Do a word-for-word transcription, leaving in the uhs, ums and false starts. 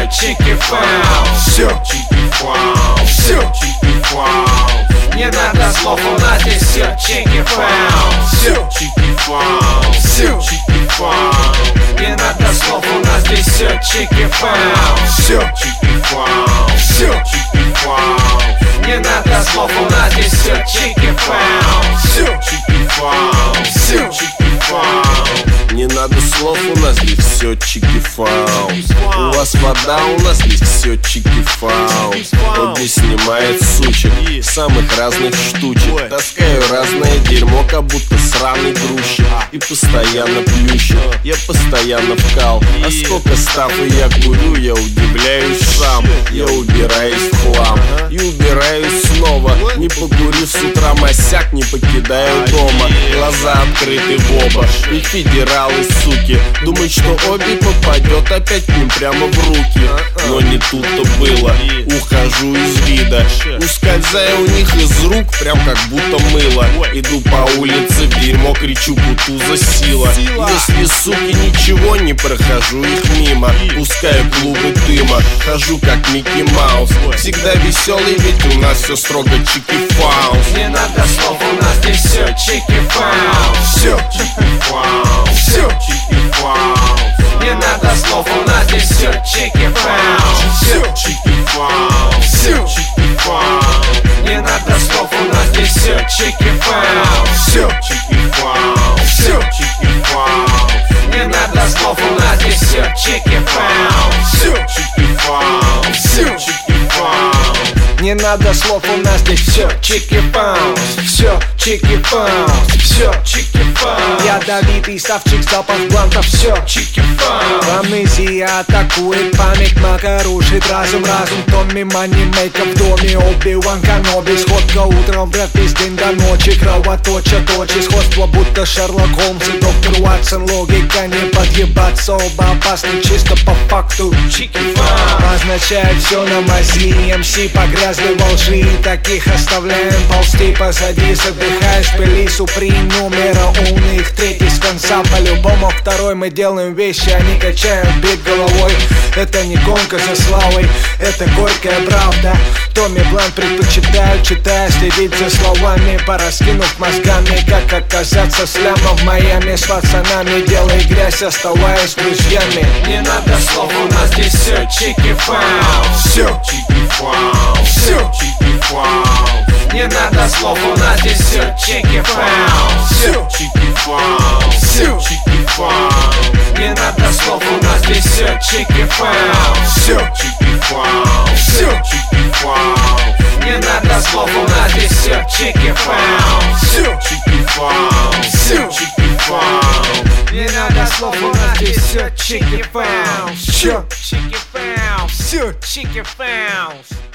чики-фаус. Все Чики-фаус. Все Чики-фаус. Не надо слов, у нас здесь все чики-фаус. Все Чики-фаус. Все Чики-фаус. Не надо слов, у нас здесь все чики-фаус. Все Чики-фаус. Все Чики-фаус. Не надо слов, у нас здесь все чики-фаус. Все Чики-фаус. Все Чики-фаус. Не надо слов, у нас здесь все чики-фаус. У вас вода, у нас здесь все чики-фаус. Обе снимает сучек, самых разных штучек. Таскаю разное дерьмо, как будто сраный грузчик. И постоянно плющит, я постоянно вкал. А сколько стафа я курю, я удивляюсь сам. Я убираюсь в хлам и убираюсь снова. Не покурив с утра масяк, не покидаю дома. Глаза открыты в оба, и федералы, суки, думают, что обе попадет опять к ним прямо в руки. Но не тут-то было, ухожу из вида, ускользая у них из рук, прям как будто мыло. Иду по улице, в дерьмо кричу, Кутуза сила. Если, суки, ничего, не прохожу их мимо. Пускаю клубы дыма, хожу как Микки Маус. Всегда веселый, ведь у нас все строго чики-фаус. Не надо слов, у нас здесь все чики-фаус. Все Чики-фаус. Все Чики-фаус. Не надо слов, у нас здесь все чики-фаус. Все Чики-фаус. Все Чики-фаус. Не надо слов, у нас здесь все чики-фаус. Все Чики-фаус. Все Чики-фаус. Не надо слов, у нас здесь все чики-фаус. Все Чики-фаус. Все Чики-фаус. Не надо слов, у нас здесь все чики-фаус. Все чики-фаус. Все чики-фаус. Ядовитый ставчик, запах бланта. Все чики-фаус. Амнезия атакует, память мака рушит разум. Разум Томми, манимейка в доме. Оби-Ван Каноби. Сходка утром, брат, весь день до ночи. Кровоточат очи, сходство будто Шерлок Холмс и доктор Уотсон. Логика не подъебаться, оба опасны чисто по факту. Чики-фаус означает все на мази. МС погрязли во лжи, таких оставляем ползти позади. Задыхаешь, пыли, суприм, номера умных. Третий с конца, по-любому второй. Мы делаем вещи, они качают бит головой. Это не гонка за славой, это горькая правда. Томми Блан предпочитаю, читая, следить за словами. Пораскинув мозгами, как оказаться сляма в Майами. С пацанами делай грязь, оставаясь друзьями. Не надо слов, у нас здесь все чики-фаус. Все Чики-фаус. Все Чики-фаус. Не надо слов, у нас здесь все чики-фаус. Все Чики-фаус. Все Чики-фаус. Не надо слов, у нас здесь все чики-фаус. Все Чики-фаус. Все Чики-фаус. Не надо слов, у нас здесь все чики-фаус. Все Чики-фаус. Все Чики-фаус. Не надо слов, у нас здесь все чики-фаус. Все Чики-фаус. Все Чики-фаус.